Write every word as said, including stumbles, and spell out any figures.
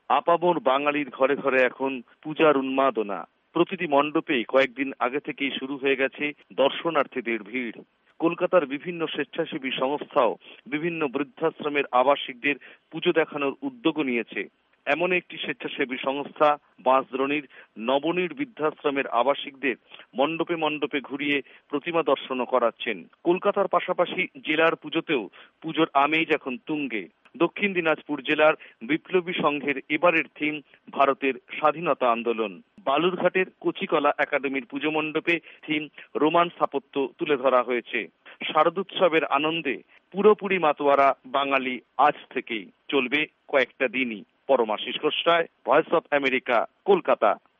আপামর বাঙালির ঘরে ঘরে এখন পূজার উন্মাদনা। প্রতিটি মণ্ডপেই কয়েকদিন আগে থেকেই শুরু হয়ে গেছে দর্শনার্থীদের ভিড়। কলকাতার বিভিন্ন স্বেচ্ছাসেবী সংস্থাও বিভিন্ন বৃদ্ধাশ্রমের আবাসিকদের পুজো দেখানোর উদ্যোগ নিয়েছে। এমন একটি স্বেচ্ছাসেবী সংস্থা বাঁশদ্রোণীর নবনীড় বৃদ্ধাশ্রমের আবাসিকদের মণ্ডপে মণ্ডপে ঘুরিয়ে প্রতিমা দর্শন করাচ্ছেন। কলকাতার পাশাপাশি জেলার পুজোতেও পুজোর আমেজ এখন তুঙ্গে। দক্ষিণ দিনাজপুর জেলার বিপ্লবী সংঘের এবারের থিম ভারতের স্বাধীনতা আন্দোলন। বালুরঘাটের কচিকলা একাডেমির পুজো মণ্ডপে থিম রোমান স্থাপত্য তুলে ধরা হয়েছে। শারদোৎসবের আনন্দে পুরোপুরি মাতোয়ারা বাঙালি আজ থেকেই, চলবে কয়েকটা দিনই। Paramashis Goswami, voice of America, Kolkata.